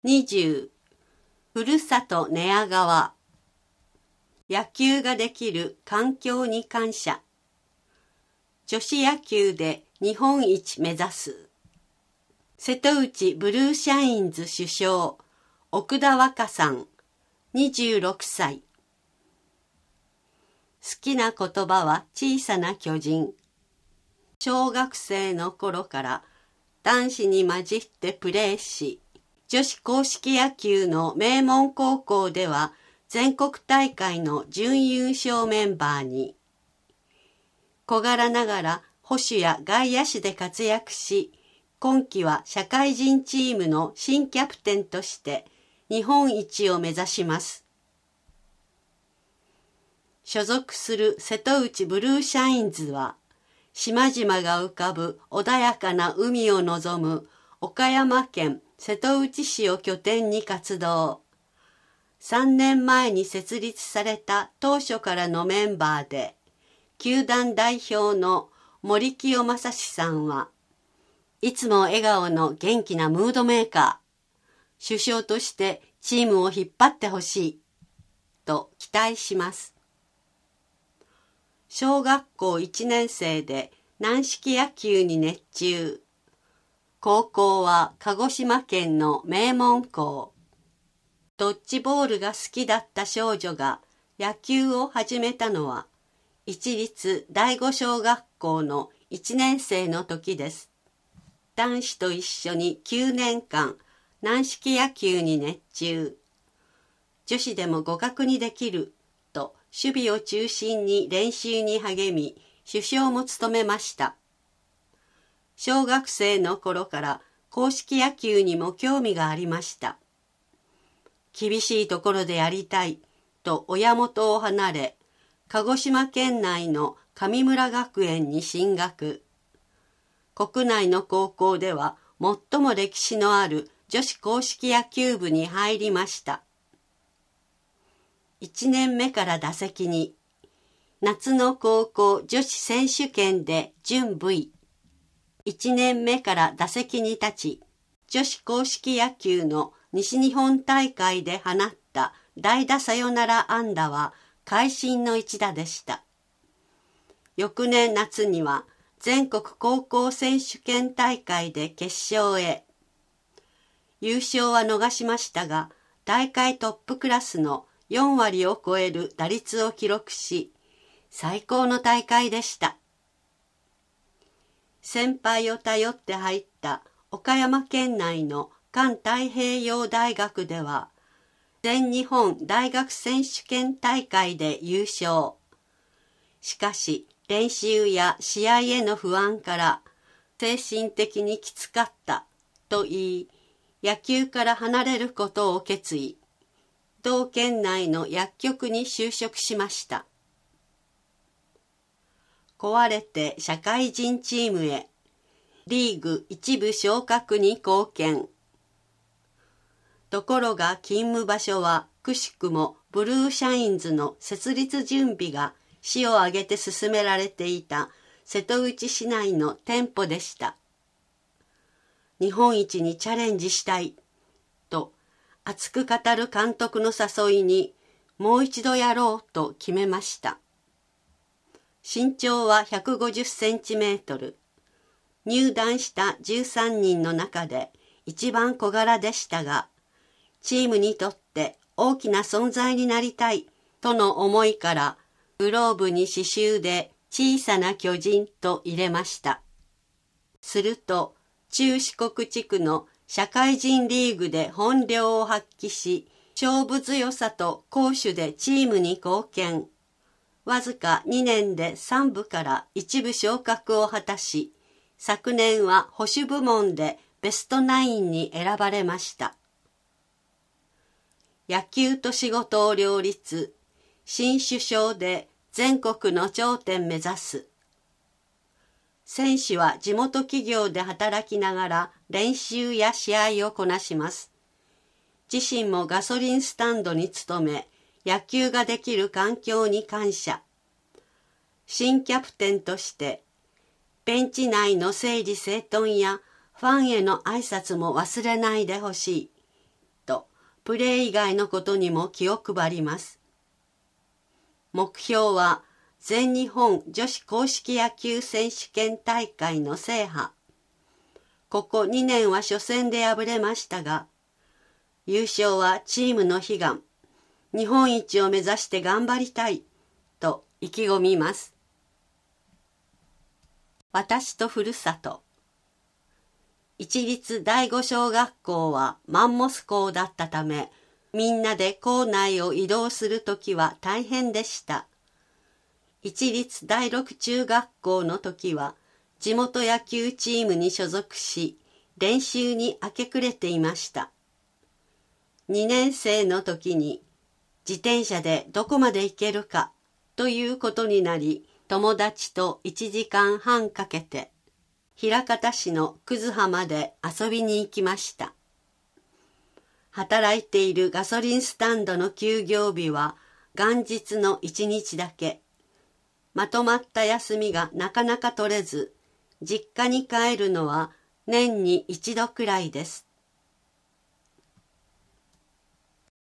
20ふるさと寝屋川。野球ができる環境に感謝。女子野球で日本一目指す。瀬戸内ブルーシャインズ主将奥田和香さん26歳。好きな言葉は小さな巨人。小学生の頃から男子に混じってプレーし、女子硬式野球の名門高校では全国大会の準優勝メンバーに。小柄ながら捕手や外野手で活躍し、今季は社会人チームの新キャプテンとして日本一を目指します。所属する瀬戸内ブルーシャインズは、島々が浮かぶ穏やかな海を望む岡山県瀬戸内市を拠点に活動。3年前に設立された当初からのメンバーで、球団代表の森清正史さんは、いつも笑顔の元気なムードメーカー、主将としてチームを引っ張ってほしい、と期待します。小学校1年生で軟式野球に熱中。高校は鹿児島県の名門校。ドッジボールが好きだった少女が野球を始めたのは、市立第五小学校の1年生の時です。男子と一緒に9年間軟式野球に熱中。女子でも互角にできると守備を中心に練習に励み、主将も務めました。小学生の頃から硬式野球にも興味がありました。厳しいところでやりたいと親元を離れ、鹿児島県内の神村学園に進学。国内の高校では最も歴史のある女子硬式野球部に入りました。1年目から打席に。夏の高校女子選手権で準 V。1年目から打席に立ち、女子硬式野球の西日本大会で放った代打サヨナラ安打は会心の一打でした。翌年夏には全国高校選手権大会で決勝へ。優勝は逃しましたが、大会トップクラスの4割を超える打率を記録し、最高の大会でした。先輩を頼って入った岡山県内の環太平洋大学では、全日本大学選手権大会で優勝。しかし、練習や試合への不安から精神的にきつかったと言い、野球から離れることを決意。同県内の薬局に就職しました。壊れて社会人チームへ。リーグ一部昇格に貢献。ところが勤務場所はくしくもブルーシャインズの設立準備が市を挙げて進められていた瀬戸内市内の店舗でした。日本一にチャレンジしたいと熱く語る監督の誘いにもう一度やろうと決めました。身長は150センチメートル。入団した13人の中で一番小柄でしたが、チームにとって大きな存在になりたいとの思いから、グローブに刺繍で小さな巨人と入れました。すると、中四国地区の社会人リーグで本領を発揮し、勝負強さと攻守でチームに貢献。わずか2年で3部から1部昇格を果たし、昨年は保守部門でベストナインに選ばれました。野球と仕事を両立、新首相で全国の頂点目指す。選手は地元企業で働きながら練習や試合をこなします。自身もガソリンスタンドに勤め、野球ができる環境に感謝。新キャプテンとして、ベンチ内の整理整頓やファンへの挨拶も忘れないでほしいプレー以外のことにも気を配ります。目標は全日本女子硬式野球選手権大会の制覇。ここ2年は初戦で敗れましたが、優勝はチームの悲願、日本一を目指して頑張りたいと意気込みます。私とふるさと。一律第五小学校はマンモス校だったため、みんなで校内を移動するときは大変でした。一律第六中学校の時は地元野球チームに所属し、練習に明け暮れていました。2年生の時に自転車でどこまで行けるかということになり、友達と1時間半かけて枚方市の葛葉まで遊びに行きました。働いているガソリンスタンドの休業日は元日の1日だけ。まとまった休みがなかなか取れず、実家に帰るのは年に一度くらいです。